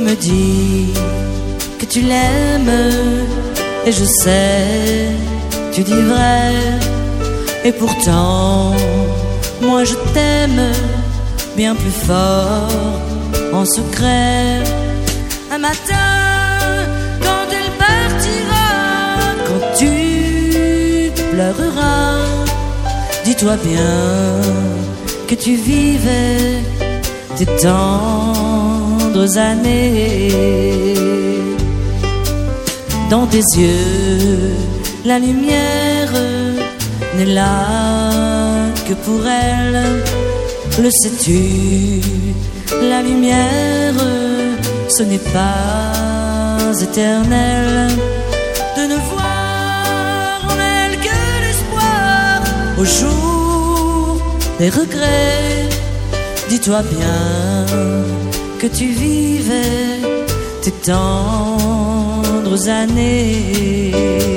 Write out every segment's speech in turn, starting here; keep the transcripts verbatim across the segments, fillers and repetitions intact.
me dis que tu l'aimes, et je sais, tu dis vrai. Et pourtant, moi je t'aime bien plus fort, en secret. Un matin, quand elle partira, quand tu pleureras, dis-toi bien que tu vivais tes tendres années. Dans tes yeux, la lumière n'est là que pour elle. Le sais-tu, la lumière, ce n'est pas éternel. De ne voir en elle que l'espoir au jour des regrets. Dis-toi bien que tu vivais tes tendres années.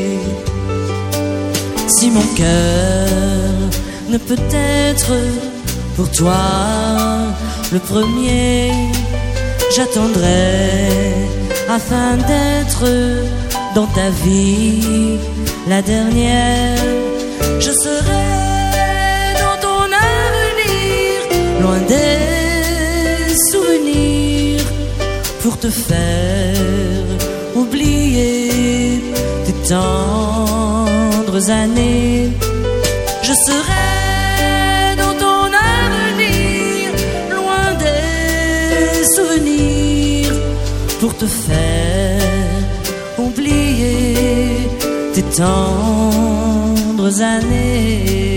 Si mon cœur ne peut être pour toi le premier, j'attendrai afin d'être dans ta vie la dernière. Je serai dans ton avenir, loin des souvenirs, pour te faire oublier tes tendres années. Je serai dans ton avenir, loin des souvenirs, pour te faire oublier tes tendres années.